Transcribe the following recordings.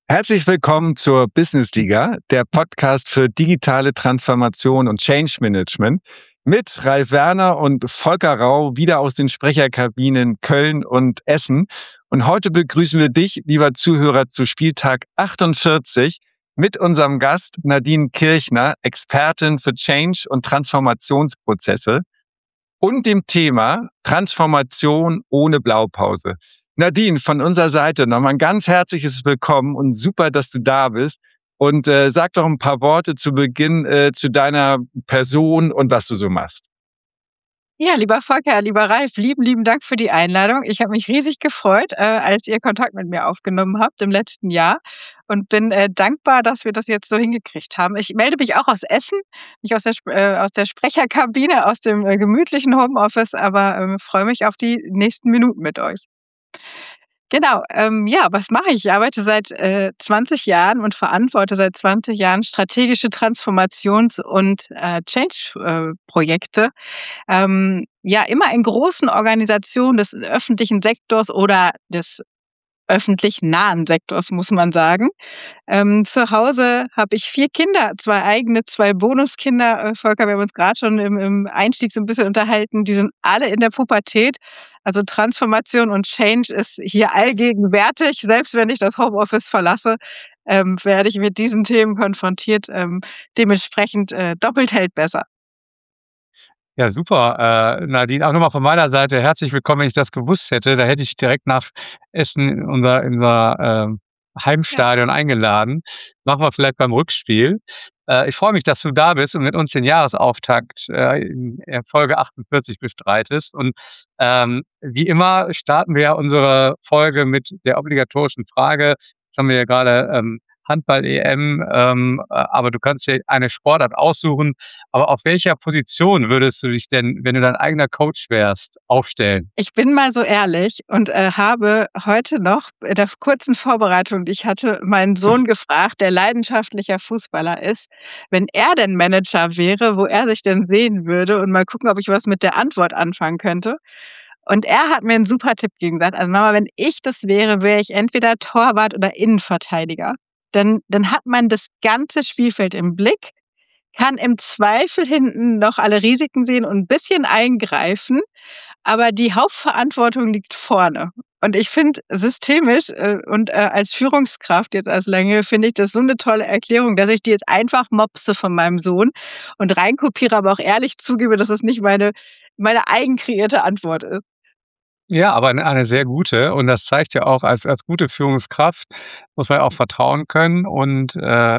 Herzlich willkommen zur Business Liga, der Podcast für digitale Transformation und Change Management mit Ralf Werner und Volker Rau wieder aus den Sprecherkabinen Köln und Essen. Und heute begrüßen wir dich, lieber Zuhörer, zu Spieltag 48 mit unserem Gast Nadine Kirchner, Expertin für Change und Transformationsprozesse und dem Thema Transformation ohne Blaupause. Nadine, von unserer Seite nochmal ein ganz herzliches Willkommen und super, dass du da bist. Und sag doch ein paar Worte zu Beginn zu deiner Person und was du so machst. Ja, lieber Volker, lieber Ralf, lieben Dank für die Einladung. Ich habe mich riesig gefreut, als ihr Kontakt mit mir aufgenommen habt im letzten Jahr und bin dankbar, dass wir das jetzt so hingekriegt haben. Ich melde mich auch aus Essen, nicht aus der Sprecherkabine, aus dem gemütlichen Homeoffice, aber freue mich auf die nächsten Minuten mit euch. Genau, ja, was mache ich? Ich arbeite seit 20 Jahren und verantworte seit 20 Jahren strategische Transformations- und Change-Projekte. Ja, immer in großen Organisationen des öffentlichen Sektors oder des öffentlich nahen Sektors, muss man sagen. Zu Hause habe ich 4 Kinder, 2 eigene, 2 Bonuskinder. Volker, wir haben uns gerade schon im Einstieg so ein bisschen unterhalten. Die sind alle in der Pubertät. Also Transformation und Change ist hier allgegenwärtig. Selbst wenn ich das Homeoffice verlasse, werde ich mit diesen Themen konfrontiert. Dementsprechend doppelt hält besser. Ja, super. Nadine, auch nochmal von meiner Seite herzlich willkommen. Wenn ich das gewusst hätte, da hätte ich direkt nach Essen in unser Heimstadion eingeladen. Machen wir vielleicht beim Rückspiel. Ich freue mich, dass du da bist und mit uns den Jahresauftakt in Folge 48 bestreitest. Und wie immer starten wir unsere Folge mit der obligatorischen Frage. Das haben wir ja gerade Handball-EM, aber du kannst dir eine Sportart aussuchen. Aber auf welcher Position würdest du dich denn, wenn du dein eigener Coach wärst, aufstellen? Ich bin mal so ehrlich und habe heute noch in der kurzen Vorbereitung, die ich hatte, meinen Sohn gefragt, der leidenschaftlicher Fußballer ist, wenn er denn Manager wäre, wo er sich denn sehen würde und mal gucken, ob ich was mit der Antwort anfangen könnte. Und er hat mir einen super Tipp gegeben, gesagt: „Also Mama, wenn ich das wäre, wäre ich entweder Torwart oder Innenverteidiger. Dann hat man das ganze Spielfeld im Blick, kann im Zweifel hinten noch alle Risiken sehen und 'n bisschen eingreifen, aber die Hauptverantwortung liegt vorne.“ Und ich finde systemisch, und als Führungskraft jetzt als Länge finde ich das so 'ne tolle Erklärung, dass ich die jetzt einfach mopse von meinem Sohn und reinkopiere, aber auch ehrlich zugebe, dass das nicht meine eigenkreierte Antwort ist. Ja, aber eine sehr gute. Und das zeigt ja auch, als gute Führungskraft muss man ja auch vertrauen können und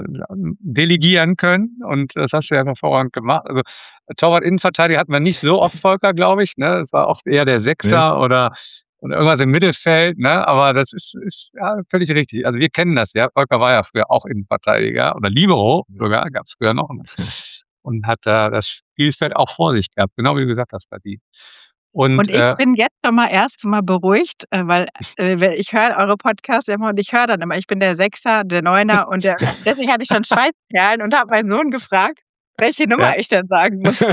delegieren können. Und das hast du ja hervorragend gemacht. Also Torwart, Innenverteidiger hatten wir nicht so oft, Volker, glaube ich. Ne? Es war oft eher der Sechser oder irgendwas im Mittelfeld. Ne? Aber das ist ja völlig richtig. Also wir kennen das ja. Volker war ja früher auch Innenverteidiger oder Libero sogar, gab es früher noch. Und hat da das Spielfeld auch vor sich gehabt, genau wie du gesagt hast, Nadine. Und Und ich bin jetzt schon mal erst mal beruhigt, weil ich höre eure Podcasts immer und ich höre dann immer, ich bin der Sechser, der Neuner und der deswegen hatte ich schon Schweißperlen und habe meinen Sohn gefragt, welche Nummer ja. ich denn sagen muss.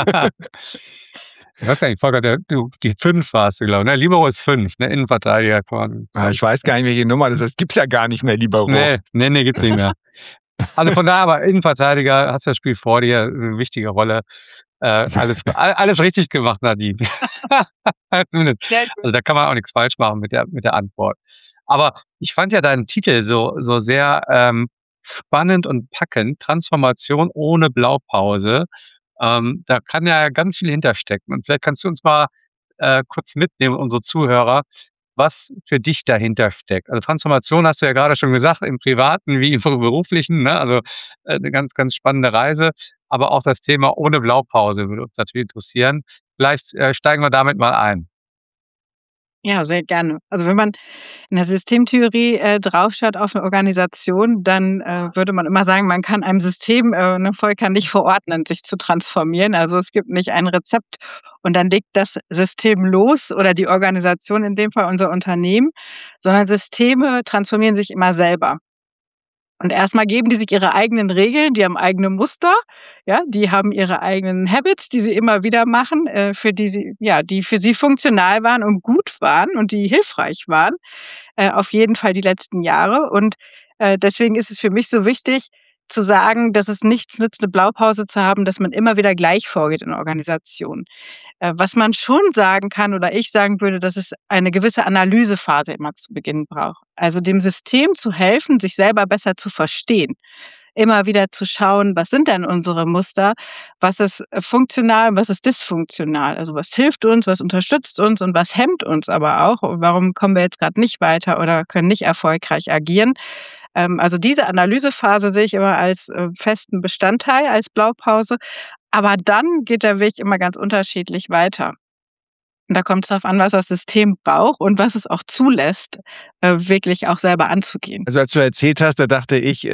Ich weiß gar nicht, Volker, die 5 warst du, glaube ich. Ne? Libero ist 5, ne? Innenverteidiger. Ich weiß gar nicht, welche Nummer das ist. Das gibt's ja gar nicht mehr, lieber Roh. Nee, gibt's nicht mehr. Also von daher, aber Innenverteidiger, hast das Spiel vor dir, eine wichtige Rolle. Alles richtig gemacht, Nadine. Zumindest. Also da kann man auch nichts falsch machen mit der Antwort. Aber ich fand ja deinen Titel so sehr spannend und packend. Transformation ohne Blaupause. Da kann ja ganz viel hinterstecken. Und vielleicht kannst du uns mal kurz mitnehmen, unsere Zuhörer, was für dich dahinter steckt. Also Transformation hast du ja gerade schon gesagt, im Privaten wie im Beruflichen, ne? Also eine ganz, ganz spannende Reise. Aber auch das Thema ohne Blaupause würde uns natürlich interessieren. Vielleicht steigen wir damit mal ein. Ja, sehr gerne. Also wenn man in der Systemtheorie draufschaut auf eine Organisation, dann würde man immer sagen, man kann einem System, 'ne Volker nicht verordnen, sich zu transformieren. Also es gibt nicht ein Rezept und dann legt das System los oder die Organisation, in dem Fall unser Unternehmen, sondern Systeme transformieren sich immer selber. Und erstmal geben die sich ihre eigenen Regeln, die haben eigene Muster, ja, die haben ihre eigenen Habits, die sie immer wieder machen, die für sie funktional waren und gut waren und die hilfreich waren, auf jeden Fall die letzten Jahre. Und Deswegen ist es für mich so wichtig zu sagen, dass es nichts nützt, eine Blaupause zu haben, dass man immer wieder gleich vorgeht in Organisationen. Was man schon sagen kann oder ich sagen würde, dass es eine gewisse Analysephase immer zu Beginn braucht. Also dem System zu helfen, sich selber besser zu verstehen. Immer wieder zu schauen, was sind denn unsere Muster? Was ist funktional, was ist dysfunktional? Also was hilft uns, was unterstützt uns und was hemmt uns aber auch? Und warum kommen wir jetzt gerade nicht weiter oder können nicht erfolgreich agieren? Also diese Analysephase sehe ich immer als festen Bestandteil, als Blaupause. Aber dann geht der Weg immer ganz unterschiedlich weiter. Und da kommt es darauf an, was das System braucht und was es auch zulässt, wirklich auch selber anzugehen. Also als du erzählt hast, da dachte ich,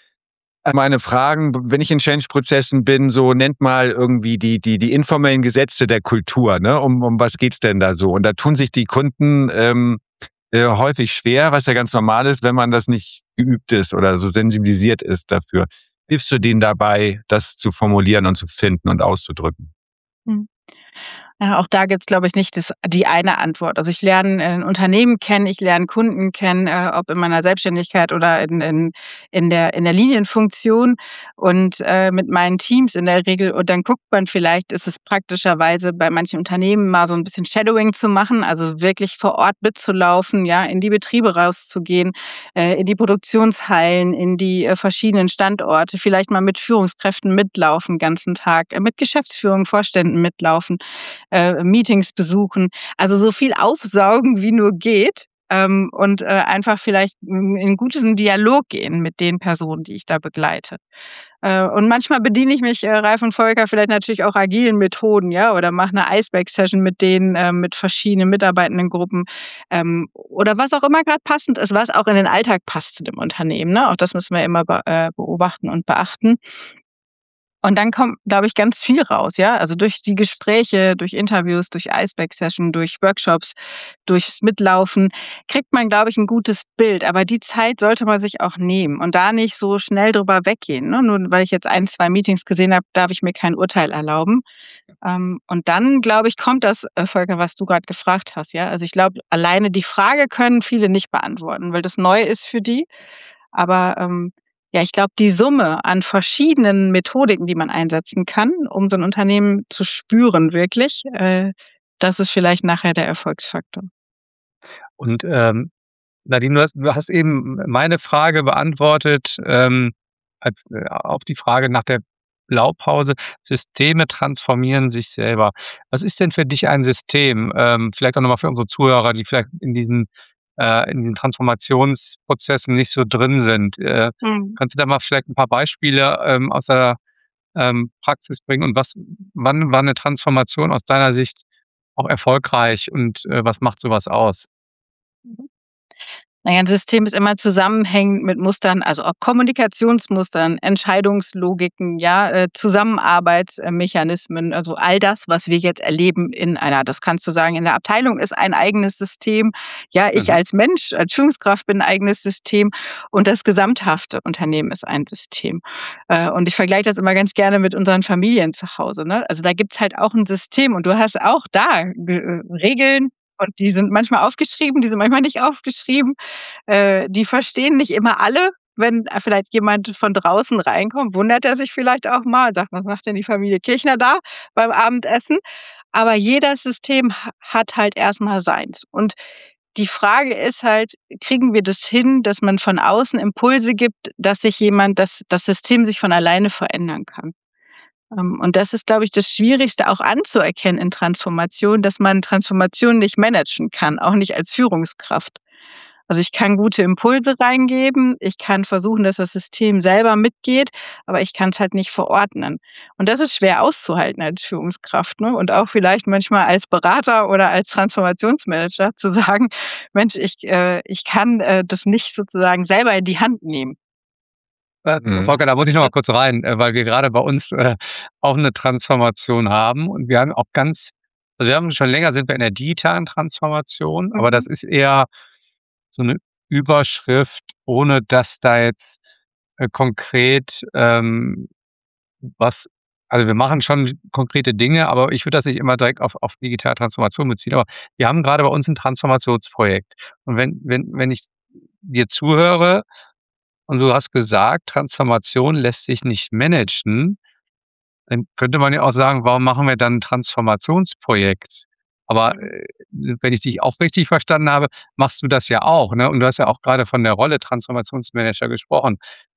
meine Fragen, wenn ich in Change-Prozessen bin, so nennt mal irgendwie die informellen Gesetze der Kultur, ne? Um was geht's denn da so? Und da tun sich die Kunden häufig schwer, was ja ganz normal ist, wenn man das nicht geübt ist oder so sensibilisiert ist dafür. Hilfst du denen dabei, das zu formulieren und zu finden und auszudrücken? Mhm. Ja, auch da gibt's, glaube ich, nicht die eine Antwort. Also, ich lerne ein Unternehmen kennen, ich lerne Kunden kennen, ob in meiner Selbstständigkeit oder in der Linienfunktion und, mit meinen Teams in der Regel. Und dann guckt man vielleicht, ist es praktischerweise bei manchen Unternehmen mal so ein bisschen Shadowing zu machen, also wirklich vor Ort mitzulaufen, ja, in die Betriebe rauszugehen, in die Produktionshallen, in die, verschiedenen Standorte, vielleicht mal mit Führungskräften mitlaufen ganzen Tag, mit Geschäftsführung, Vorständen mitlaufen. Meetings besuchen. Also so viel aufsaugen, wie nur geht, und, einfach vielleicht in guten Dialog gehen mit den Personen, die ich da begleite. Und manchmal bediene ich mich, Ralf und Volker, vielleicht natürlich auch agilen Methoden, ja, oder mache 'ne Iceberg-Session mit denen, mit verschiedenen Mitarbeitendengruppen, oder was auch immer grad passend ist, was auch in den Alltag passt in dem Unternehmen, ne? Auch das müssen wir immer beobachten und beachten. Und dann kommt, glaube ich, ganz viel raus, ja? Also, durch die Gespräche, durch Interviews, durch Iceberg-Session, durch Workshops, durchs Mitlaufen kriegt man, glaube ich, 'n gutes Bild. Aber die Zeit sollte man sich auch nehmen und da nicht so schnell drüber weggehen, ne? Nur weil ich jetzt 1, 2 Meetings gesehen habe, darf ich mir kein Urteil erlauben. Und dann, glaube ich, kommt das, Volker, was du grad gefragt hast, ja? Also, ich glaube, alleine die Frage können viele nicht beantworten, weil das neu ist für die. Aber, ja, ich glaube, die Summe an verschiedenen Methodiken, die man einsetzen kann, um so 'n Unternehmen zu spüren wirklich, das ist vielleicht nachher der Erfolgsfaktor. Und, Nadine, du hast eben meine Frage beantwortet, auf die Frage nach der Blaupause. Systeme transformieren sich selber. Was ist denn für dich ein System? Vielleicht auch noch mal für unsere Zuhörer, die vielleicht in diesen Transformationsprozessen nicht so drin sind. Mhm. Kannst du da mal vielleicht ein paar Beispiele, aus der, Praxis bringen und wann war 'ne Transformation aus deiner Sicht auch erfolgreich und, was macht so was aus? Mhm. Na ja, 'n System ist immer zusammenhängend mit Mustern, also auch Kommunikationsmustern, Entscheidungslogiken, ja, Zusammenarbeitsmechanismen, also all das, was wir jetzt erleben das kannst du sagen, in der Abteilung ist ein eigenes System. Ja, ich Mhm. als Mensch, als Führungskraft bin 'n eigenes System und das gesamthafte Unternehmen ist ein System. Und ich vergleiche das immer ganz gerne mit unseren Familien zu Hause, ne? Also, da gibt's halt auch 'n System und du hast auch da Regeln und die sind manchmal aufgeschrieben, die sind manchmal nicht aufgeschrieben. Die verstehen nicht immer alle. Wenn, vielleicht jemand von draußen reinkommt, wundert er sich vielleicht auch mal und sagt: „Was macht denn die Familie Kirchner da beim Abendessen?“ Aber jedes System hat halt erst mal seins. Und die Frage ist halt, kriegen wir das hin, dass man von außen Impulse gibt, dass sich das System sich von alleine verändern kann? Und das ist, glaube ich, das Schwierigste auch anzuerkennen in Transformation, dass man Transformation nicht managen kann, auch nicht als Führungskraft. Also, ich kann gute Impulse reingeben, ich kann versuchen, dass das System selber mitgeht, aber ich kann's halt nicht verordnen. Und das ist schwer auszuhalten als Führungskraft, ne? Und auch vielleicht manchmal als Berater oder als Transformationsmanager zu sagen: „Mensch, ich kann, das nicht sozusagen selber in die Hand nehmen.“ Mhm. Volker, da muss ich noch mal kurz rein, weil wir gerade bei uns, auch 'ne Transformation haben und wir haben auch wir haben schon länger sind wir in der digitalen Transformation, aber Mhm. das ist eher so 'ne Überschrift, ohne dass da jetzt, konkret, was also, wir machen schon konkrete Dinge, aber ich würde das nicht immer direkt auf digitale Transformation beziehen. Aber wir haben grade bei uns 'n Transformationsprojekt. Und wenn ich dir zuhöre, Und du hast gesagt, Transformation lässt sich nicht managen. Dann könnte man ja auch sagen, warum machen wir dann 'n Transformationsprojekt? Aber, wenn ich dich auch richtig verstanden habe, machst du das ja auch, ne? Und du hast ja auch gerade von der Rolle Transformationsmanager gesprochen.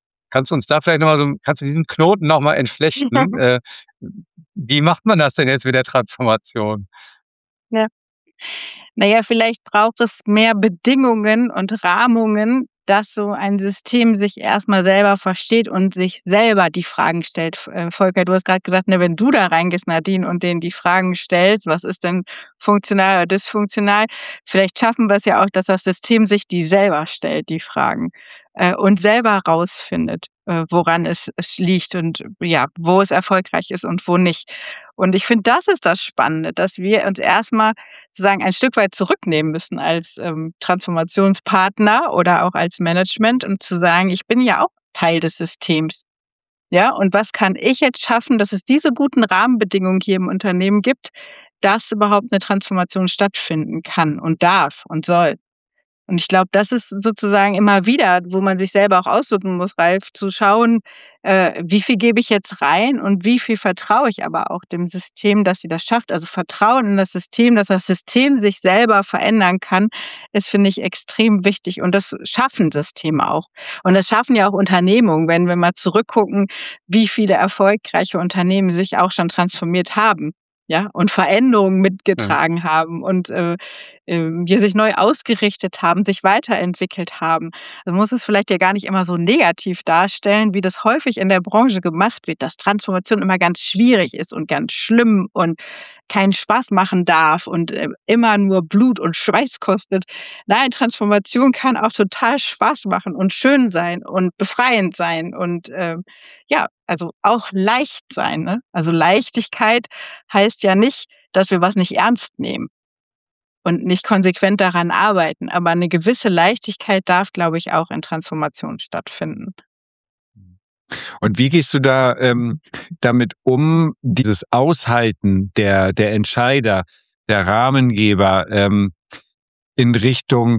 Kannst du diesen Knoten noch mal entflechten? Wie macht man das denn jetzt mit der Transformation? Ja. Na ja, vielleicht braucht es mehr Bedingungen und Rahmungen, dass so ein System sich erst mal selber versteht und sich selber die Fragen stellt. Volker, du hast grad gesagt, ne, wenn du da reingehst, Nadine, und denen die Fragen stellst: „Was ist denn funktional oder dysfunktional?“ Vielleicht schaffen wir's ja auch, dass das System sich die selber stellt, die Fragen, und selber rausfindet, woran es liegt und ja, wo es erfolgreich ist und wo nicht. Und ich finde, das ist das Spannende, dass wir uns erst mal sozusagen ein Stück weit zurücknehmen müssen als, Transformationspartner oder auch als Management, um zu sagen: „Ich bin ja auch Teil des Systems, ja? Und was kann ich jetzt schaffen, dass es diese guten Rahmenbedingungen hier im Unternehmen gibt, dass überhaupt 'ne Transformation stattfinden kann und darf und soll?“ Und ich glaube, das ist sozusagen immer wieder, wo man sich selber auch ausloten muss, Ralf, zu schauen, wie viel gebe ich jetzt rein und wie viel vertraue ich aber auch dem System, dass sie das schafft. Also Vertrauen in das System, dass das System sich selber verändern kann, ist, finde ich, extrem wichtig. Und das schaffen Systeme auch. Und das schaffen ja auch Unternehmungen, wenn wir mal zurückgucken, wie viele erfolgreiche Unternehmen sich auch schon transformiert haben, ja, und Veränderungen Mhm. mitgetragen haben und, die sich neu ausgerichtet haben, sich weiterentwickelt haben. Man muss es vielleicht ja gar nicht immer so negativ darstellen, wie das häufig in der Branche gemacht wird, dass Transformation immer ganz schwierig ist und ganz schlimm und keinen Spaß machen darf und, immer nur Blut und Schweiß kostet. Nein, Transformation kann auch total Spaß machen und schön sein und befreiend sein und, ja, also auch leicht sein, ne? Also Leichtigkeit heißt ja nicht, dass wir was nicht ernst nehmen und nicht konsequent daran arbeiten, aber 'ne gewisse Leichtigkeit darf, glaube ich, auch in Transformation stattfinden. Und wie gehst du da damit um, dieses Aushalten der Entscheider, der Rahmengeber in Richtung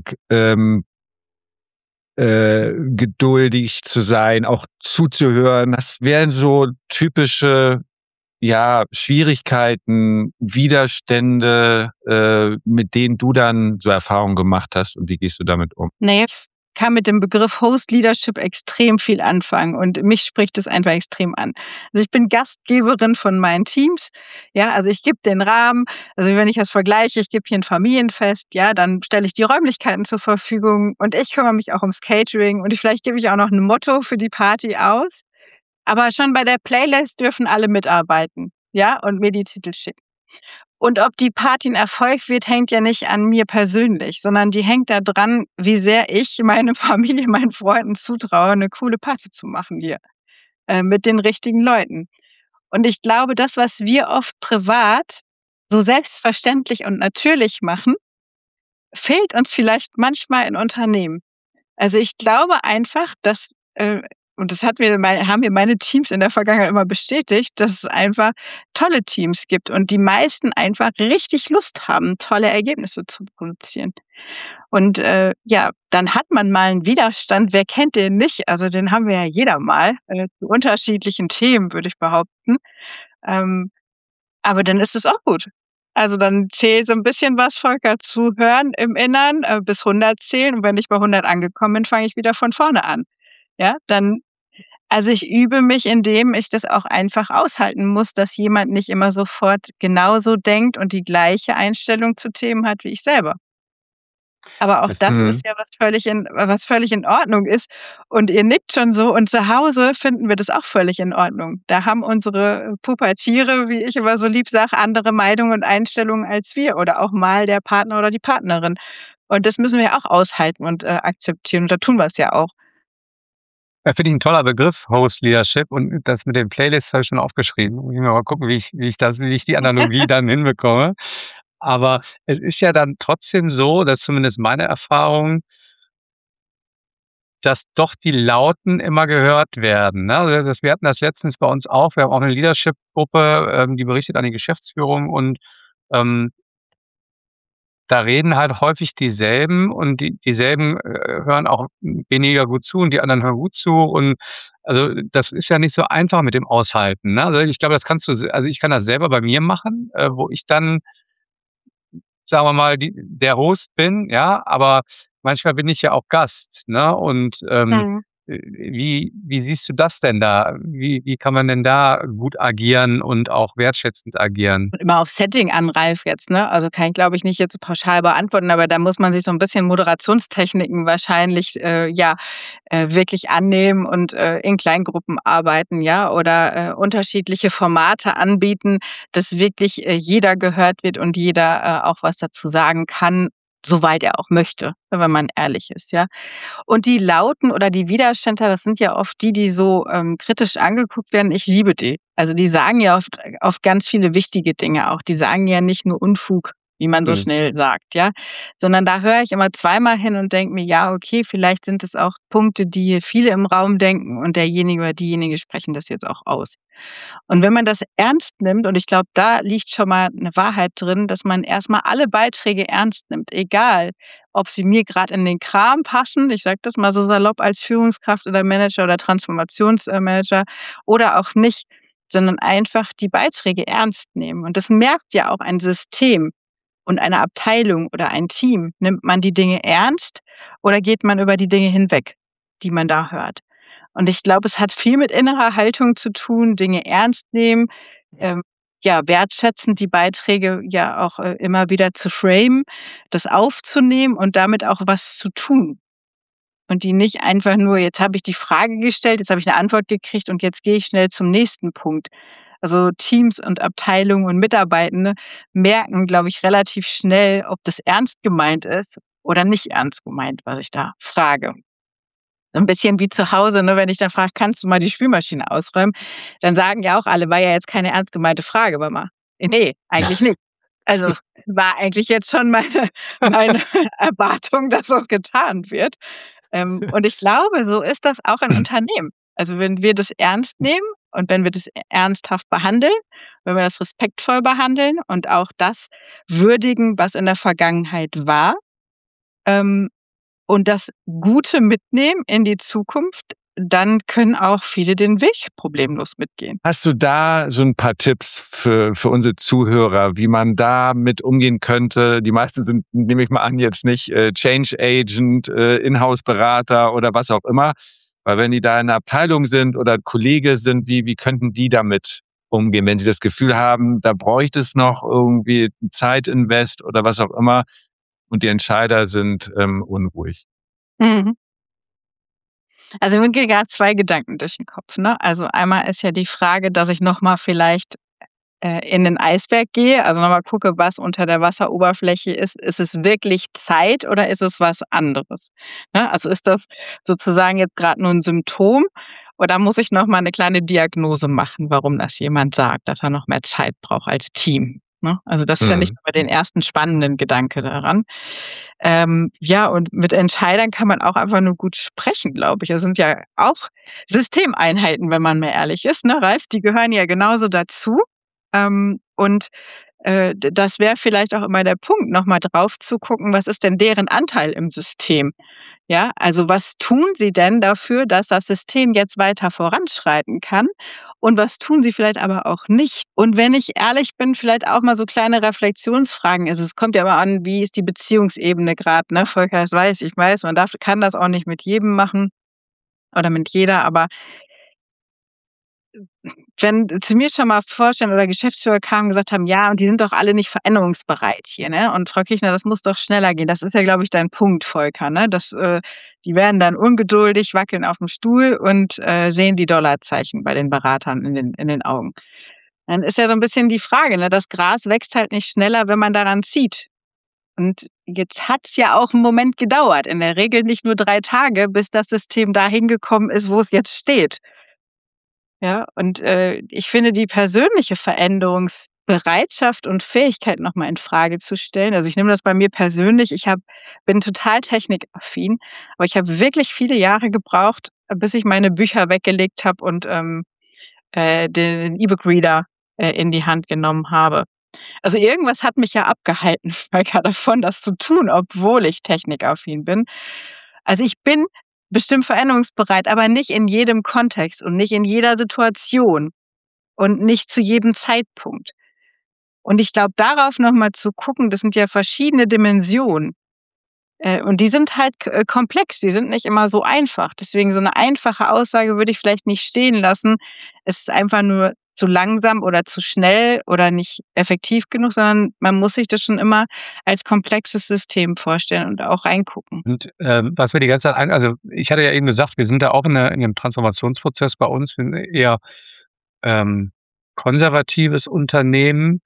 geduldig zu sein, auch zuzuhören? Was wären so typische, ja, Schwierigkeiten, Widerstände, mit denen du dann so Erfahrungen gemacht hast und wie gehst du damit um? Na ja, ich kann mit dem Begriff Host Leadership extrem viel anfangen und mich spricht es einfach extrem an. Also, ich bin Gastgeberin von meinen Teams, ja, also ich gebe den Rahmen. Also, wenn ich das vergleiche, ich gebe hier 'n Familienfest, ja, dann stelle ich die Räumlichkeiten zur Verfügung und ich kümmere mich auch ums Catering und vielleicht gebe ich auch noch 'n Motto für die Party aus. Aber schon bei der Playlist dürfen alle mitarbeiten, ja, und mir die Titel schicken. Und ob die Party 'n Erfolg wird, hängt ja nicht an mir persönlich, sondern die hängt da dran, wie sehr ich meine Familie, meinen Freunden zutraue, 'ne coole Party zu machen hier, mit den richtigen Leuten. Und ich glaube, das, was wir oft privat so selbstverständlich und natürlich machen, fehlt uns vielleicht manchmal in Unternehmen. Also, ich glaube einfach, dass und das haben mir meine Teams in der Vergangenheit immer bestätigt, dass es einfach tolle Teams gibt und die meisten einfach richtig Lust haben, tolle Ergebnisse zu produzieren. Und, ja, dann hat man mal 'n Widerstand, wer kennt den nicht? Also, den haben wir ja jeder mal, zu unterschiedlichen Themen, würde ich behaupten. Ähm, aber dann ist es auch gut. Also, dann zählt so 'n bisschen was, Volker, zuhören im Inneren, bis 100 zählen und wenn ich bei 100 angekommen bin, fange ich wieder von vorne an. Ja, dann also, ich übe mich, indem ich das auch einfach aushalten muss, dass jemand nicht immer sofort genauso denkt und die gleiche Einstellung zu Themen hat wie ich selber. Aber auch Das das Mhm. ist ja was völlig in Ordnung ist. Und ihr nickt schon so und zu Hause finden wir das auch völlig in Ordnung. Da haben unsere Pubertiere, wie ich immer so lieb sage, andere Meinungen und Einstellungen als wir oder auch mal der Partner oder die Partnerin. Und das müssen wir ja auch aushalten und, akzeptieren und da tun wir's ja auch. Finde ich 'n toller Begriff, Host Leadership und das mit den Playlists habe ich schon aufgeschrieben. Muss ich mal gucken, wie ich die Analogie dann hinbekomme. Aber es ist ja dann trotzdem so, dass zumindest meine Erfahrung dass doch die Lauten immer gehört werden, ne? Also, wir hatten das letztens bei uns auch. Wir haben auch 'ne Leadership-Gruppe, die berichtet an die Geschäftsführung und, ähm da reden halt häufig dieselben und dieselben hören auch weniger gut zu und die anderen hören gut zu. Und also das ist ja nicht so einfach mit dem Aushalten. Ne? Also ich glaube, also ich kann das selber bei mir machen, wo ich dann, sagen wir mal, der Host bin, ja, aber manchmal bin ich ja auch Gast, ne? Und wie siehst du das denn da? Wie kann man denn da gut agieren und auch wertschätzend agieren? Immer auf Setting an, Ralf, jetzt, ne? Also, kann ich, glaube ich, nicht jetzt pauschal beantworten, aber da muss man sich so ein bisschen Moderationstechniken wahrscheinlich, wirklich annehmen und, in Kleingruppen arbeiten, ja, oder, unterschiedliche Formate anbieten, dass wirklich, jeder gehört wird und jeder, auch was dazu sagen kann, soweit er auch möchte, wenn man ehrlich ist, ja. Und die Lauten oder die Widerständler, das sind ja oft die, die so, kritisch angeguckt werden. Ich liebe die. Also, die sagen ja oft ganz viele wichtige Dinge auch. Die sagen ja nicht nur Unfug, wie man so Mhm. schnell sagt, ja? Sondern da höre ich immer zweimal hin und denke mir: „Ja, okay, vielleicht sind es auch Punkte, die viele im Raum denken und derjenige oder diejenige sprechen das jetzt auch aus.“ Und wenn man das ernst nimmt, und ich glaube, da liegt schon mal 'ne Wahrheit drin, dass man erst mal alle Beiträge ernst nimmt, egal ob sie mir grad in den Kram passen, ich sage das mal so salopp als Führungskraft oder Manager oder Transformationsmanager oder auch nicht, sondern einfach die Beiträge ernst nehmen. Und das merkt ja auch ein System und eine Abteilung oder ein Team. Nimmt man die Dinge ernst oder geht man über die Dinge hinweg, die man da hört? Und ich glaube, es hat viel mit innerer Haltung zu tun, Dinge ernst nehmen, ähm, ja, wertschätzend die Beiträge ja auch, immer wieder zu framen, das aufzunehmen und damit auch was zu tun. Und die nicht einfach nur: „Jetzt habe ich die Frage gestellt, jetzt habe ich 'ne Antwort gekriegt und jetzt gehe ich schnell zum nächsten Punkt.“ Also, Teams und Abteilungen und Mitarbeitende merken, glaube ich, relativ schnell, ob das ernst gemeint ist oder nicht ernst gemeint, was ich da frage. So 'n bisschen wie zu Hause, ne, wenn ich dann frage: „Kannst du mal die Spülmaschine ausräumen?“ Dann sagen ja auch alle: „War ja jetzt keine ernst gemeinte Frage, Mama.“ Ne, eigentlich nicht. Also, war eigentlich jetzt schon meine Erwartung, dass das getan wird. Und ich glaube, so ist das auch in Unternehmen. Also, wenn wir das ernst nehmen und wenn wir das ernsthaft behandeln, wenn wir das respektvoll behandeln und auch das würdigen, was in der Vergangenheit war, ähm, und das Gute mitnehmen in die Zukunft, dann können auch viele den Weg problemlos mitgehen. Hast du da so ein paar Tipps für unsere Zuhörer, wie man da mit umgehen könnte? Die meisten sind, nehme ich mal an, jetzt nicht, Change Agent, Inhouse-Berater oder was auch immer. Weil wenn die da in 'ner Abteilung sind oder Kollege sind, wie könnten die damit umgehen, wenn sie das Gefühl haben, da bräuchte es noch irgendwie 'n Zeitinvest oder was auch immer und die Entscheider sind, unruhig? Mhm. Also, mir gehen grad 2 Gedanken durch den Kopf, ne? Also, einmal ist ja die Frage, dass ich noch mal vielleicht, in den Eisberg gehe, also noch mal gucke, was unter der Wasseroberfläche ist. Ist es wirklich Zeit oder ist es was anderes? Ne? Also, ist das sozusagen jetzt grad nur 'n Symptom oder muss ich noch mal 'ne kleine Diagnose machen, warum das jemand sagt, dass er noch mehr Zeit braucht als Team, ne? Also, das fände ich Mhm. immer den ersten spannenden Gedanke daran. Ja, und mit Entscheidern kann man auch einfach nur gut sprechen, glaube ich. Das sind ja auch Systemeinheiten, wenn man mal ehrlich ist, ne, Ralf? Die gehören ja genauso dazu. Und, d das wäre vielleicht auch immer der Punkt, noch mal drauf zu gucken, was ist denn deren Anteil im System? Ja, also was tun sie denn dafür, dass das System jetzt weiter voranschreiten kann? Und was tun sie vielleicht aber auch nicht? Und wenn ich ehrlich bin, vielleicht auch mal so kleine Reflexionsfragen. Also, es kommt ja immer an, wie ist die Beziehungsebene grad, ne, Volker, das weiß ich. Ich weiß, man kann das auch nicht mit jedem machen oder mit jeder, aber wenn zu mir schon mal Vorstand oder Geschäftsführer kamen und gesagt haben: „Ja, und die sind doch alle nicht veränderungsbereit hier, ne? Und Frau Kirchner, das muss doch schneller gehen.“ Das ist ja, glaube ich, dein Punkt, Volker, ne? Die werden dann ungeduldig, wackeln aufm Stuhl und, sehen die Dollarzeichen bei den Beratern in den Augen. Dann ist ja so 'n bisschen die Frage, ne, das Gras wächst halt nicht schneller, wenn man daran zieht. Und jetzt hat's ja auch 'n Moment gedauert. In der Regel nicht nur 3 Tage, bis das System dahin gekommen ist, wo es jetzt steht. Ja, und, ich finde die persönliche Veränderungsbereitschaft und Fähigkeit noch mal infrage zu stellen, also, ich nehme das bei mir persönlich, bin total technikaffin, aber ich habe wirklich viele Jahre gebraucht, bis ich meine Bücher weggelegt habe und, den E-Book-Reader, in die Hand genommen habe. Also irgendwas hat mich ja abgehalten, Volker, davon, das zu tun, obwohl ich technikaffin bin. Also ich bin bestimmt veränderungsbereit, aber nicht in jedem Kontext und nicht in jeder Situation und nicht zu jedem Zeitpunkt. Und ich glaube, darauf nochmal zu gucken, das sind ja verschiedene Dimensionen. Und die sind halt komplex, die sind nicht immer so einfach. Deswegen so eine einfache Aussage würde ich vielleicht nicht stehen lassen. Es ist einfach nur zu langsam oder zu schnell oder nicht effektiv genug, sondern man muss sich das schon immer als komplexes System vorstellen und auch reingucken. Und was wir die ganze Zeit, also ich hatte ja eben gesagt, wir sind da auch in einem Transformationsprozess bei uns. Wir sind eher konservatives Unternehmen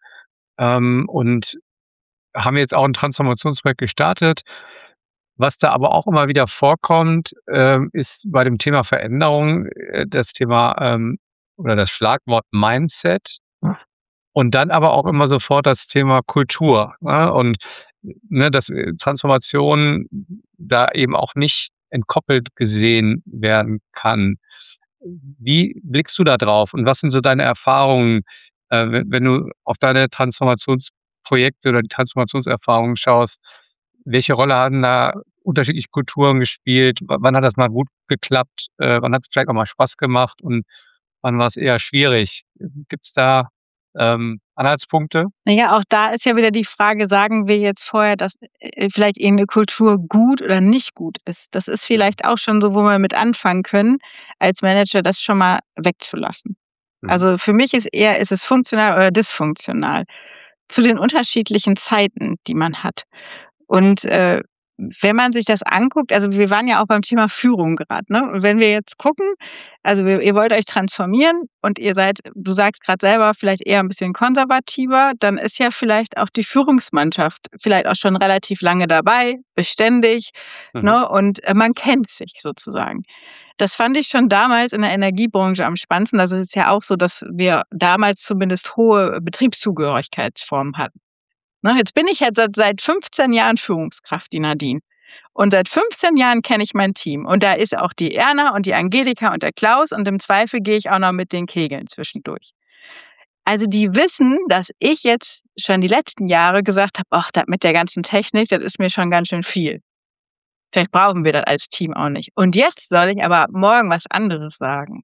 und haben jetzt auch ein Transformationsprojekt gestartet. Was da aber auch immer wieder vorkommt, ist bei dem Thema Veränderung das Thema oder das Schlagwort Mindset und dann aber auch immer sofort das Thema Kultur, ne? Und dass Transformation da eben auch nicht entkoppelt gesehen werden kann. Wie blickst du da drauf und was sind so deine Erfahrungen, wenn du auf deine Transformationsprojekte oder die Transformationserfahrungen schaust? Welche Rolle haben da unterschiedliche Kulturen gespielt? Wann hat das mal gut geklappt? Wann hat es vielleicht auch mal Spaß gemacht und wann war es eher schwierig? Gibt's da Anhaltspunkte? Naja, auch da ist ja wieder die Frage, sagen wir jetzt vorher, dass vielleicht irgendeine Kultur gut oder nicht gut ist. Das ist vielleicht auch schon so, wo wir mit anfangen können, als Manager das schon mal wegzulassen. Also für mich ist es funktional oder dysfunktional zu den unterschiedlichen Zeiten, die man hat. Und wenn man sich das anguckt, also wir waren ja auch beim Thema Führung gerade, ne? Und wenn wir jetzt gucken, also ihr wollt euch transformieren und du sagst gerade selber, vielleicht eher ein bisschen konservativer, dann ist ja vielleicht auch die Führungsmannschaft vielleicht auch schon relativ lange dabei, beständig, ne? Und man kennt sich sozusagen. Das fand ich schon damals in der Energiebranche am spannendsten. Also es ist ja auch so, dass wir damals zumindest hohe Betriebszugehörigkeitsformen hatten. Ne, jetzt bin ich jetzt seit 15 Jahren Führungskraft, die Nadine. Und seit 15 Jahren kenne ich mein Team. Und da ist auch die Erna und die Angelika und der Klaus. Und im Zweifel gehe ich auch noch mit den Kegeln zwischendurch. Also die wissen, dass ich jetzt schon die letzten Jahre gesagt habe, ach, das mit der ganzen Technik, das ist mir schon ganz schön viel. Vielleicht brauchen wir das als Team auch nicht. Und jetzt soll ich aber ab morgen was anderes sagen.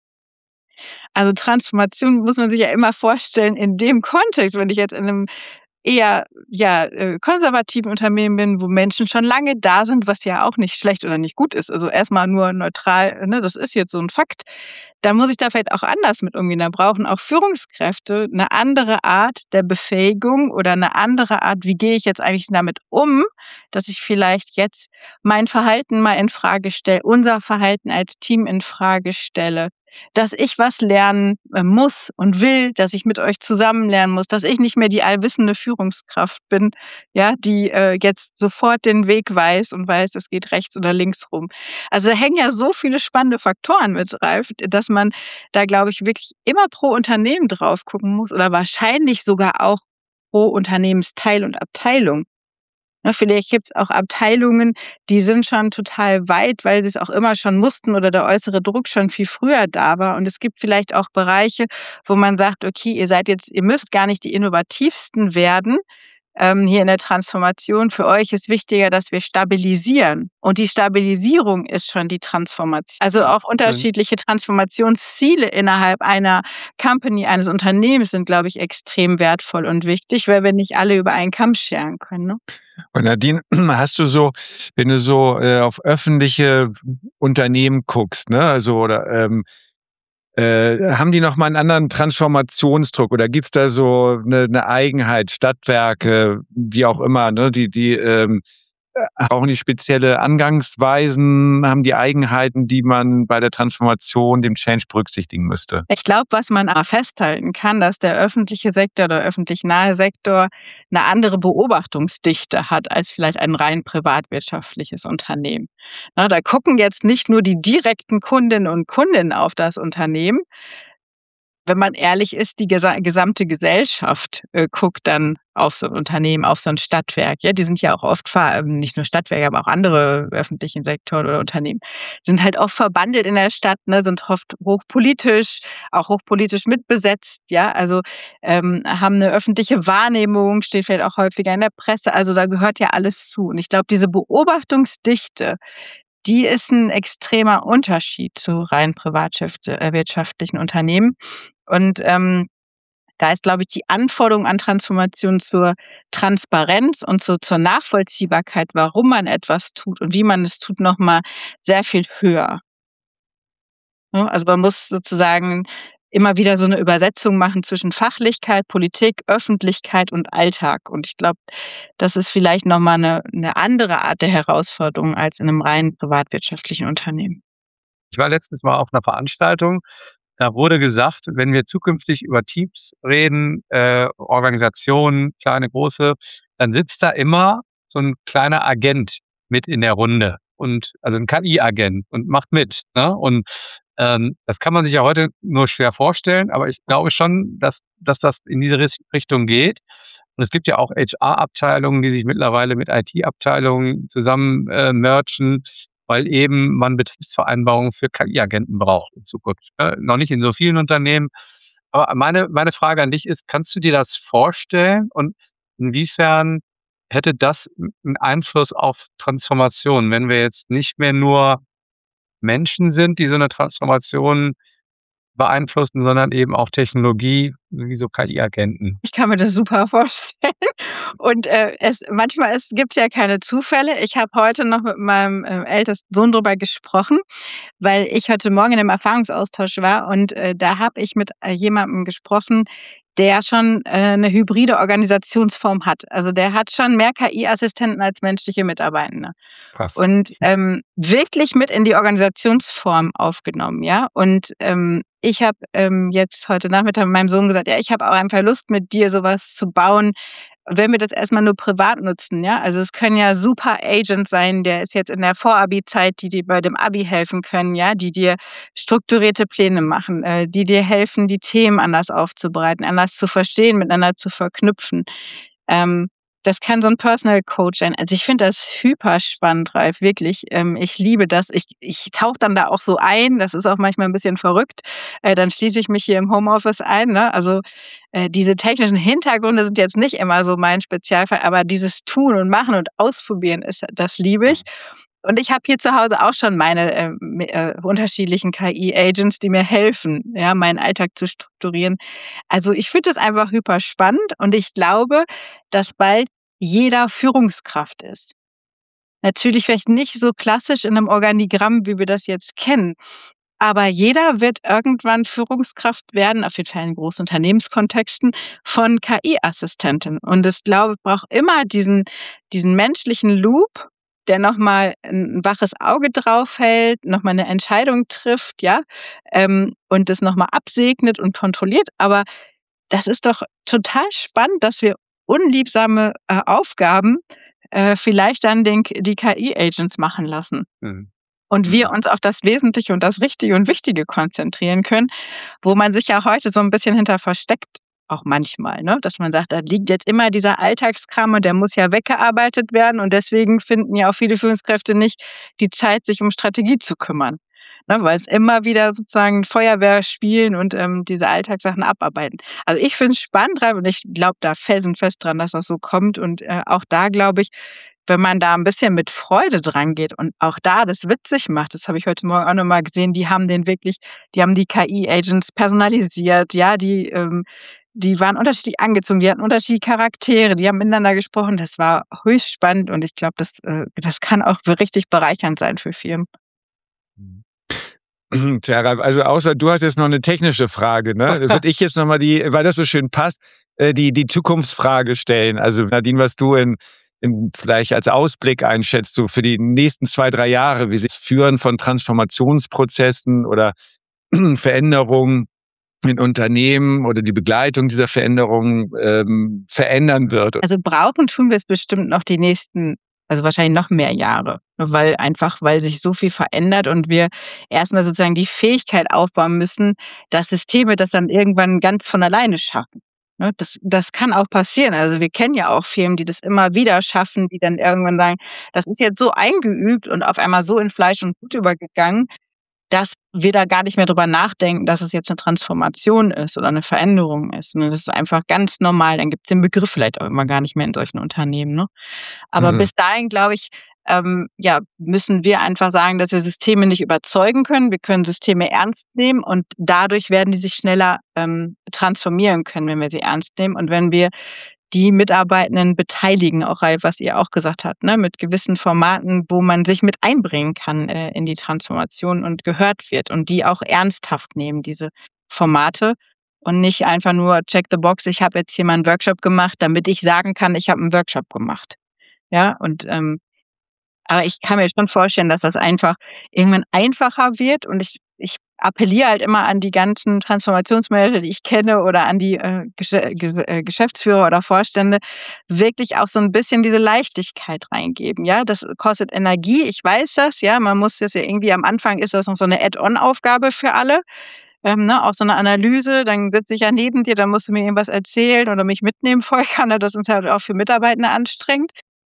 Also Transformation muss man sich ja immer vorstellen in dem Kontext, wenn ich jetzt in einem eher konservativen Unternehmen bin, wo Menschen schon lange da sind, was ja auch nicht schlecht oder nicht gut ist. Also erstmal nur neutral, ne, das ist jetzt so ein Fakt. Da muss ich da vielleicht auch anders mit umgehen. Da brauchen auch Führungskräfte eine andere Art der Befähigung oder eine andere Art, wie gehe ich jetzt eigentlich damit um, dass ich vielleicht jetzt mein Verhalten mal in Frage stelle, unser Verhalten als Team in Frage stelle, dass ich was lernen muss und will, dass ich mit euch zusammen lernen muss, dass ich nicht mehr die allwissende Führungskraft bin, ja, die jetzt sofort den Weg weiß und weiß, es geht rechts oder links rum. Also da hängen ja so viele spannende Faktoren mit drauf, dass man da, glaube ich, wirklich immer pro Unternehmen drauf gucken muss oder wahrscheinlich sogar auch pro Unternehmensteil und Abteilung. Ne, vielleicht gibt's auch Abteilungen, die sind schon total weit, weil sie es auch immer schon mussten oder der äußere Druck schon viel früher da war. Und es gibt vielleicht auch Bereiche, wo man sagt, okay, ihr müsst gar nicht die innovativsten werden, hier in der Transformation. Für euch ist wichtiger, dass wir stabilisieren. Und die Stabilisierung ist schon die Transformation. Also auch unterschiedliche Transformationsziele innerhalb einer Company, eines Unternehmens sind, glaube ich, extrem wertvoll und wichtig, weil wir nicht alle über einen Kamm scheren können. Ne? Und Nadine, hast du so, wenn du so auf öffentliche Unternehmen guckst, ne, also oder haben die noch mal einen anderen Transformationsdruck oder gibt's da so eine Eigenheit, Stadtwerke, wie auch immer, ne, die brauchen die spezielle Angangsweisen, haben die Eigenheiten, die man bei der Transformation, dem Change berücksichtigen müsste? Ich glaube, was man aber festhalten kann, dass der öffentliche Sektor oder öffentlich nahe Sektor eine andere Beobachtungsdichte hat als vielleicht ein rein privatwirtschaftliches Unternehmen. Na, da gucken jetzt nicht nur die direkten Kundinnen und Kunden auf das Unternehmen, wenn man ehrlich ist, die gesamte Gesellschaft guckt dann auf so ein Unternehmen, auf so ein Stadtwerk. Ja, die sind ja auch oft, nicht nur Stadtwerke, aber auch andere öffentlichen Sektoren oder Unternehmen, sind halt oft verbandelt in der Stadt, ne, sind oft hochpolitisch, auch hochpolitisch mitbesetzt, ja, also haben eine öffentliche Wahrnehmung, steht vielleicht auch häufiger in der Presse, also da gehört ja alles zu. Und ich glaube, diese Beobachtungsdichte, die ist ein extremer Unterschied zu rein wirtschaftlichen Unternehmen. Und da ist, glaube ich, die Anforderung an Transformation zur Transparenz und zur Nachvollziehbarkeit, warum man etwas tut und wie man es tut, noch mal sehr viel höher. Ne? Also, man muss sozusagen immer wieder so eine Übersetzung machen zwischen Fachlichkeit, Politik, Öffentlichkeit und Alltag. Und ich glaube, das ist vielleicht noch mal 'ne andere Art der Herausforderung als in einem rein privatwirtschaftlichen Unternehmen. Ich war letztens mal auf einer Veranstaltung, da wurde gesagt, wenn wir zukünftig über Teams reden, Organisationen, kleine, große, dann sitzt da immer so 'n kleiner Agent mit in der Runde und also 'n KI-Agent und macht mit, ne? Und, das kann man sich ja heute nur schwer vorstellen, aber ich glaube schon, dass das in diese Richtung geht. Und es gibt ja auch HR-Abteilungen, die sich mittlerweile mit IT-Abteilungen zusammen, mergen, weil eben man Betriebsvereinbarungen für KI-Agenten braucht in Zukunft, ne? Noch nicht in so vielen Unternehmen. Aber meine Frage an dich ist: Kannst du dir das vorstellen und inwiefern hätte das 'n Einfluss auf Transformation, wenn wir jetzt nicht mehr nur Menschen sind, die so 'ne Transformation beeinflussen, sondern eben auch Technologie wie so KI-Agenten? Ich kann mir das super vorstellen. Und, es gibt ja keine Zufälle. Ich habe heute noch mit meinem, ältesten Sohn drüber gesprochen, weil ich heute Morgen in 'nem Erfahrungsaustausch war und, da habe ich mit, jemandem gesprochen, der schon, 'ne hybride Organisationsform hat. Also, der hat schon mehr KI-Assistenten als menschliche Mitarbeitende. Krass. Und, wirklich mit in die Organisationsform aufgenommen, ja? Und, ich habe, jetzt heute Nachmittag mit meinem Sohn gesagt: „Ja, ich habe auch einfach Lust, mit dir so was zu bauen, wenn wir das erst mal nur privat nutzen“, ja? Also, es können ja super Agents sein, der ist jetzt in der Vor-Abi-Zeit, die dir bei dem Abi helfen können, ja, die dir strukturierte Pläne machen, die dir helfen, die Themen anders aufzubereiten, anders zu verstehen, miteinander zu verknüpfen. Ähm, Das kann so 'n Personal Coach sein. Also, ich finde das hyper spannend, Ralf, wirklich. Ich liebe das. Ich tauche dann da auch so ein. Das ist auch manchmal 'n bisschen verrückt. Dann schließe ich mich hier im Homeoffice ein, ne? Also, diese technischen Hintergründe sind jetzt nicht immer so mein Spezialfall, aber dieses Tun und Machen und Ausprobieren das liebe ich. Und ich habe hier zu Hause auch schon meine, unterschiedlichen KI-Agents, die mir helfen, ja, meinen Alltag zu strukturieren. Also, ich finde das einfach hyper spannend und ich glaube, dass bald jeder Führungskraft ist. Natürlich vielleicht nicht so klassisch in 'nem Organigramm, wie wir das jetzt kennen, aber jeder wird irgendwann Führungskraft werden, auf jeden Fall in großen Unternehmenskontexten, von KI-Assistenten. Und ich glaube, braucht immer diesen menschlichen Loop, der noch mal 'n waches Auge drauf hält, noch mal 'ne Entscheidung trifft, ja, und das noch mal absegnet und kontrolliert. Aber das ist doch total spannend, dass wir unliebsame, Aufgaben, vielleicht dann die KI-Agents machen lassen. Mhm. Und wir Mhm. uns auf das Wesentliche und das Richtige und Wichtige konzentrieren können, wo man sich ja heute so 'n bisschen hinter versteckt, auch manchmal, ne? Dass man sagt, da liegt jetzt immer dieser Alltagskram und der muss ja weggearbeitet werden und deswegen finden ja auch viele Führungskräfte nicht die Zeit, sich um Strategie zu kümmern, ne? Weil's immer wieder sozusagen Feuerwehr spielen und, diese Alltagssachen abarbeiten. Also, ich finde es spannend, Ralf, und ich glaube da felsenfest dran, dass das so kommt und, auch da glaube ich, wenn man da 'n bisschen mit Freude drangeht und auch da das witzig macht, das habe ich heute Morgen auch noch mal gesehen, die haben die KI-Agents personalisiert, ja, die waren unterschiedlich angezogen, die hatten unterschiedliche Charaktere, die haben miteinander gesprochen. Das war höchst spannend und ich glaube, das kann auch richtig bereichernd sein für Firmen. Tja, Ralf, also außer du hast jetzt noch eine technische Frage, ne? Würde ich jetzt noch mal weil das so schön passt, die Zukunftsfrage stellen. Also Nadine, was du in vielleicht als Ausblick einschätzt, so für die nächsten 2, 3 Jahre, wie sich das Führen von Transformationsprozessen oder Veränderungen in Unternehmen oder die Begleitung dieser Veränderungen verändern wird. Also, brauchen tun wir es bestimmt noch die nächsten, also wahrscheinlich noch mehr Jahre. weil sich so viel verändert und wir erstmal sozusagen die Fähigkeit aufbauen müssen, dass Systeme das dann irgendwann ganz von alleine schaffen. Ne, das kann auch passieren. Also, wir kennen ja auch Firmen, die das immer wieder schaffen, die dann irgendwann sagen: „Das ist jetzt so eingeübt und auf einmal so in Fleisch und Blut übergegangen, dass wir da gar nicht mehr drüber nachdenken, dass es jetzt 'ne Transformation ist oder 'ne Veränderung ist, ne? Das ist einfach ganz normal. Dann gibt's den Begriff vielleicht auch immer gar nicht mehr in solchen Unternehmen, ne? Aber Mhm. bis dahin, glaube ich, ja, müssen wir einfach sagen, dass wir Systeme nicht überzeugen können. Wir können Systeme ernst nehmen und dadurch werden die sich schneller, transformieren können, wenn wir sie ernst nehmen und wenn wir die Mitarbeitenden beteiligen, auch Ralf, was ihr auch gesagt habt, ne, mit gewissen Formaten, wo man sich mit einbringen kann, in die Transformation und gehört wird und die auch ernsthaft nehmen, diese Formate und nicht einfach nur check the box, ich habe jetzt hier mal 'n Workshop gemacht, damit ich sagen kann, ich habe 'n Workshop gemacht. Ja, und, aber ich kann mir schon vorstellen, dass das einfach irgendwann einfacher wird und ich appelliere halt immer an die ganzen Transformationsmodelle, die ich kenne oder an die, Geschäftsführer oder Vorstände, wirklich auch so 'n bisschen diese Leichtigkeit reingeben, ja? Das kostet Energie, ich weiß das, ja. Man muss das ja irgendwie am Anfang ist das noch so 'ne Add-on-Aufgabe für alle, ne, auch so 'ne Analyse, dann sitze ich ja neben dir, dann musst du mir irgendwas erzählen oder mich mitnehmen, Volker, ne? Das ist halt auch für Mitarbeitende anstrengend.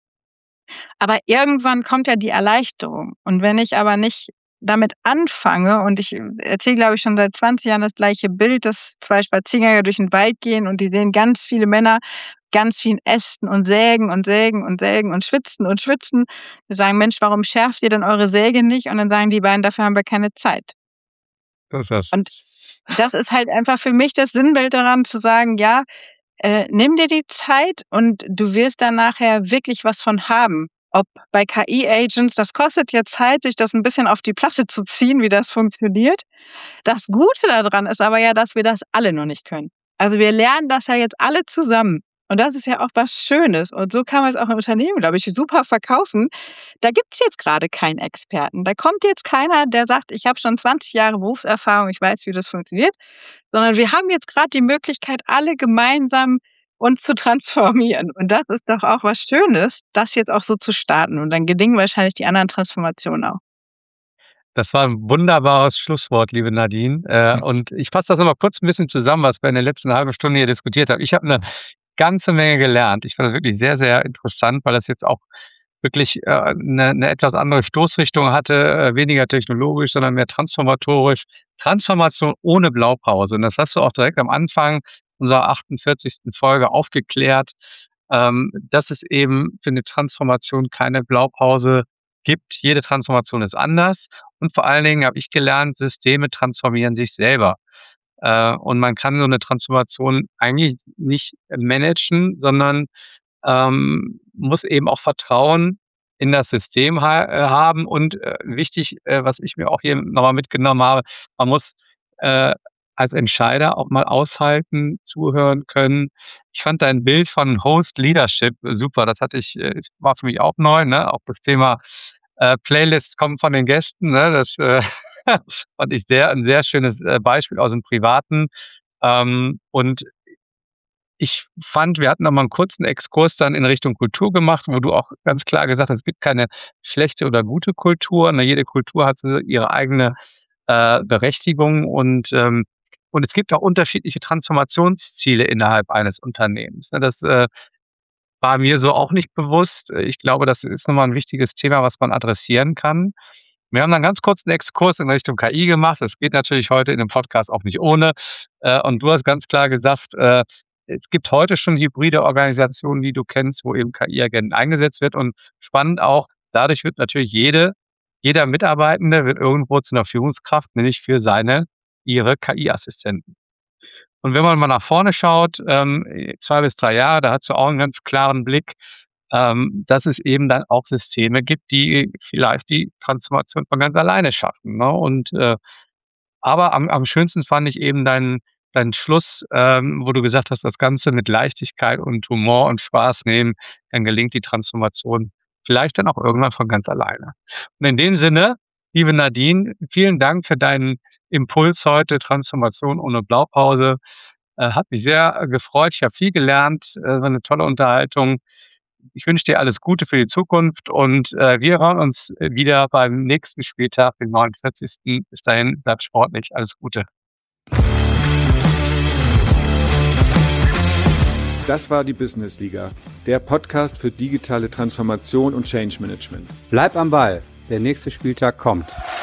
Aber irgendwann kommt ja die Erleichterung. Und wenn ich aber nicht damit anfange und ich erzähle, glaube ich, schon seit 20 Jahren das gleiche Bild, dass 2 Spaziergänger durch 'n Wald gehen und die sehen ganz viele Männer, ganz viel ästen und sägen und sägen und sägen und schwitzen und schwitzen. Wir sagen: „Mensch, warum schärft ihr denn eure Säge nicht?“ Und dann sagen die beiden: „Dafür haben wir keine Zeit.“ So ist das. Und das ist halt einfach für mich das Sinnbild daran zu sagen: „Ja, nimm dir die Zeit und du wirst da nachher wirklich was von haben. Ob bei KI-Agents, das kostet jetzt Zeit, sich das 'n bisschen auf die Platte zu ziehen, wie das funktioniert. Das Gute da dran ist aber ja, dass wir das alle noch nicht können. Also, wir lernen das ja jetzt alle zusammen und das ist ja auch was Schönes und so kann man's auch im Unternehmen, glaube ich, super verkaufen. Da gibt's jetzt grade keinen Experten. Da kommt jetzt keiner, der sagt: „Ich habe schon 20 Jahre Berufserfahrung, ich weiß, wie das funktioniert.“ Sondern wir haben jetzt grad die Möglichkeit, alle gemeinsam uns zu transformieren. Und das ist doch auch was Schönes, das jetzt auch so zu starten und dann gelingen wahrscheinlich die anderen Transformationen auch. Das war 'n wunderbares Schlusswort, liebe Nadine. Und ich fasse das noch mal kurz 'n bisschen zusammen, was wir in der letzten halben Stunde hier diskutiert haben. Ich habe 'ne ganze Menge gelernt. Ich fand das wirklich sehr, sehr interessant, weil das jetzt auch wirklich, 'ne etwas andere Stoßrichtung hatte, weniger technologisch, sondern mehr transformatorisch. Transformation ohne Blaupause. Und das hast du auch direkt am Anfang unserer 48. Folge aufgeklärt, dass es eben für 'ne Transformation keine Blaupause gibt. Jede Transformation ist anders und vor allen Dingen habe ich gelernt, Systeme transformieren sich selber. Und man kann so 'ne Transformation eigentlich nicht managen, sondern muss eben auch Vertrauen in das System haben und, wichtig, was ich mir auch hier noch mal mitgenommen habe, man muss, als Entscheider auch mal aushalten, zuhören können. Ich fand dein Bild von Host Leadership super. Das hatte ich war für mich auch neu, ne? Auch das Thema, Playlists kommen von den Gästen, ne? Das, fand ich 'n sehr schönes, Beispiel aus'm Privaten. Und ich fand, wir hatten noch mal 'n kurzen Exkurs dann in Richtung Kultur gemacht, wo du auch ganz klar gesagt hast, es gibt keine schlechte oder gute Kultur, ne? Jede Kultur hat so ihre eigene, Berechtigung und es gibt auch unterschiedliche Transformationsziele innerhalb eines Unternehmens, ne? Das, war mir so auch nicht bewusst. Ich glaube, das ist noch mal 'n wichtiges Thema, was man adressieren kann. Wir haben dann ganz kurz 'n Exkurs in Richtung KI gemacht. Das geht natürlich heute in 'nem Podcast auch nicht ohne. Und du hast ganz klar gesagt, es gibt heute schon hybride Organisationen, die du kennst, wo eben KI-Agenten eingesetzt wird. Und spannend auch, dadurch wird natürlich jeder Mitarbeitende wird irgendwo zu 'ner Führungskraft, nämlich für ihre KI-Assistenten. Und wenn man mal nach vorne schaut, 2 bis 3 Jahre, da hast du auch 'n ganz klaren Blick, dass es eben dann auch Systeme gibt, die vielleicht die Transformation von ganz alleine schaffen, ne? Und, aber am schönsten fand ich eben deinen Schluss, wo du gesagt hast, das Ganze mit Leichtigkeit und Humor und Spaß nehmen, dann gelingt die Transformation vielleicht dann auch irgendwann von ganz alleine. Und in dem Sinne, liebe Nadine, vielen Dank für deinen Impuls heute, Transformation ohne Blaupause. Hat mich sehr gefreut. Ich habe viel gelernt, war 'ne tolle Unterhaltung. Ich wünsche dir alles Gute für die Zukunft und wir hören uns wieder beim nächsten Spieltag, den 49. Bis dahin, bleibt sportlich. Alles Gute. Das war die Business Liga, der Podcast für digitale Transformation und Change Management. Bleib am Ball, der nächste Spieltag kommt.